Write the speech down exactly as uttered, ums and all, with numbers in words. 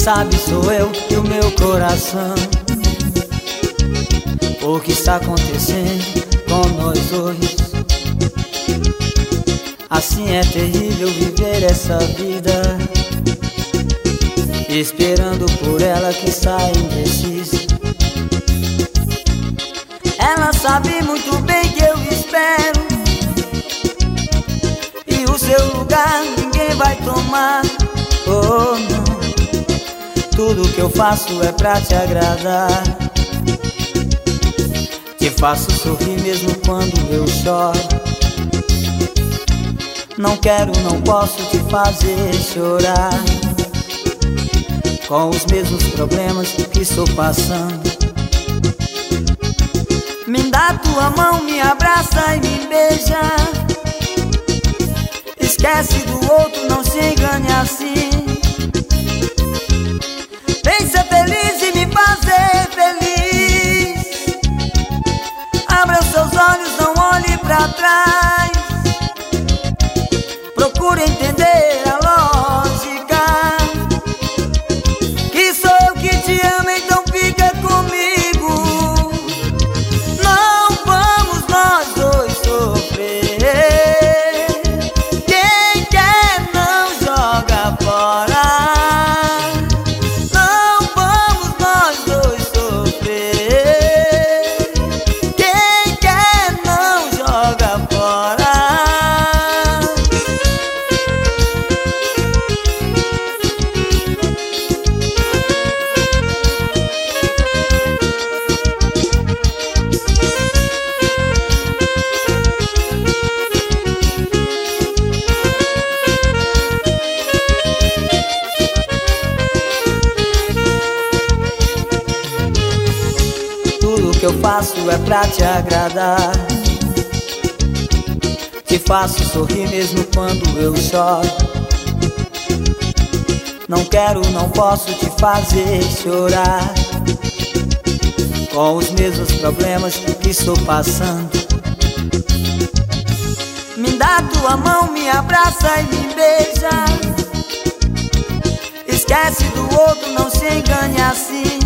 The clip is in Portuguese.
sabe sou eu e o meu coração. O que está acontecendo com nós dois? Assim é terrível viver essa vida, esperando por ela que está indecisa. Ela sabe muito bem que eu espero, e o seu lugar ninguém vai tomar. Oh não, tudo que eu faço é pra te agradar. Te faço sorrir mesmo quando eu choro. Não quero, não posso te fazer chorar, com os mesmos problemas que estou passando. Me dá tua mão, me abraça e me beija. Esquece do outro, não se engane assim. Vem ser feliz e me fazer feliz. Abra os seus olhos, não olhe pra trás. Procure entender a lógica, que sou eu que te amo, então fica comigo. Não vamos nós dois sofrer. Quem quer não joga fora. Não vamos nós dois sofrer. Quem quer não joga fora. Tudo que eu faço é pra te agradar. Te faço sorrir mesmo quando eu choro. Não quero, não posso te fazer chorar, com os mesmos problemas que estou passando. Me dá tua mão, me abraça e me beija. Esquece do outro, não se engane assim.